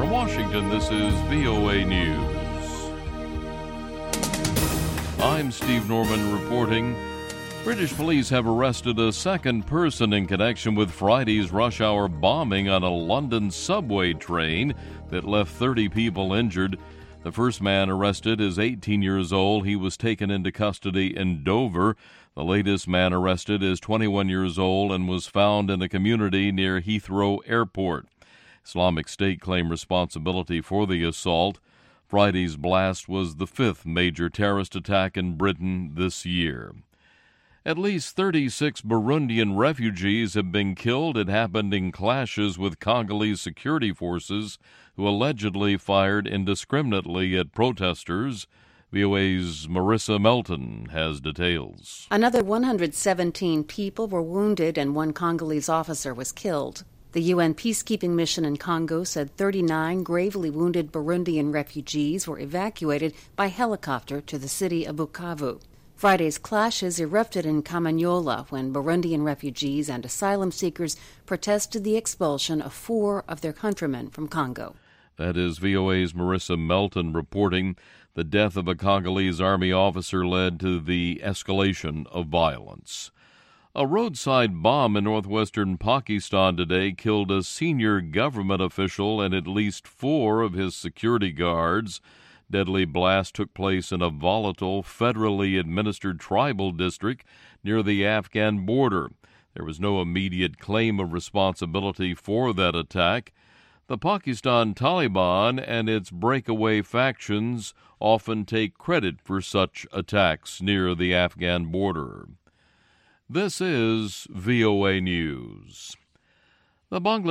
From Washington, this is VOA News. I'm Steve Norman reporting. British police have arrested a second person in connection with Friday's rush-hour bombing on a London subway train that left 30 people injured. The first man arrested is 18 years old. He was taken into custody in Dover. The latest man arrested is 21 years old and was found in a community near Heathrow Airport. Islamic State claimed responsibility for the assault. Friday's blast was the fifth major terrorist attack in Britain this year. At least 36 Burundian refugees have been killed. It happened in clashes with Congolese security forces who allegedly fired indiscriminately at protesters. VOA's Marissa Melton has details. Another 117 people were wounded and one Congolese officer was killed. The UN peacekeeping mission in Congo said 39 gravely wounded Burundian refugees were evacuated by helicopter to the city of Bukavu. Friday's clashes erupted in Kamanyola when Burundian refugees and asylum seekers protested the expulsion of 4 of their countrymen from Congo. That is VOA's Marissa Melton reporting. The death of a Congolese army officer led to the escalation of violence. A roadside bomb in northwestern Pakistan today killed a senior government official and at least 4 of his security guards. Deadly blast took place in a volatile, federally administered tribal district near the Afghan border. There was no immediate claim of responsibility for that attack. The Pakistan Taliban and its breakaway factions often take credit for such attacks near the Afghan border. This is VOA News. The Bangladesh